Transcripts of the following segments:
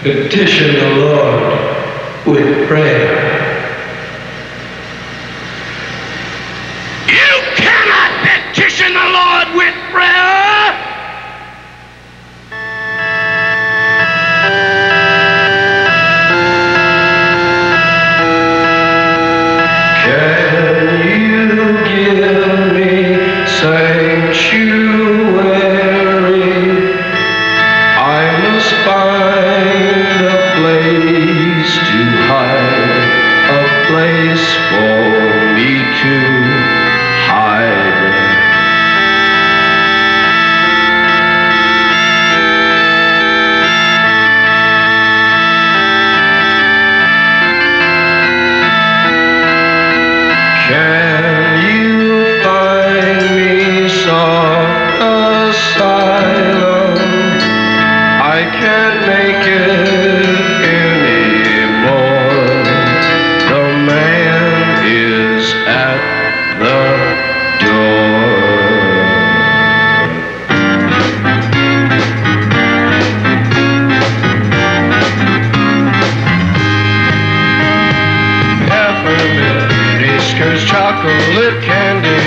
Petition the Lord with prayer. You cannot petition the Lord with prayer. Can you give me sanctuary? I must find a place to hide, a place for me to hide. Can you find me soft asylum? I can't make it anymore. The man is at the door. Peppermint, Snickers, chocolate candy.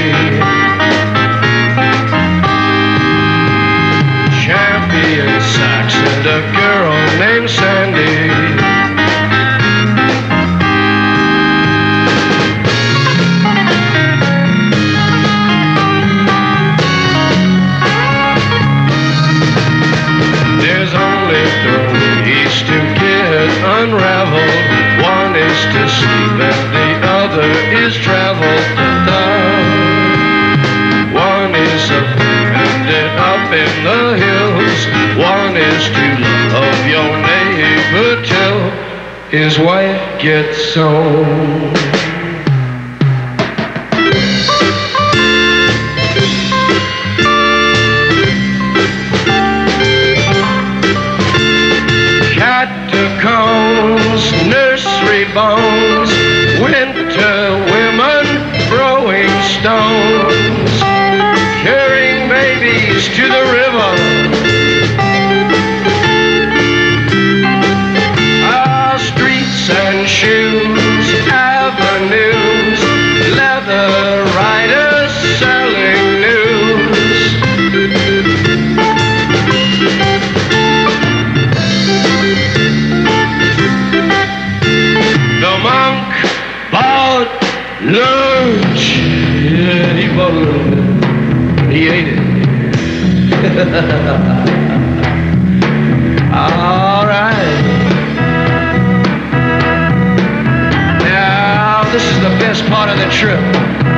Champion sacks and a girl named Sandy. There's only three ways to get unraveled. One is to sleep and the other is travel to town. One is abandoned up in the hills. One is to love your neighbor till his wife gets home. Catacombs, nursery bones, winter women throwing stones, carrying babies to the river. Our streets and shoes, avenues, leather riders selling news. The monk bought lunch. Yeah, he bought a little bit. He ate it. All right. Now, this is the best part of the trip.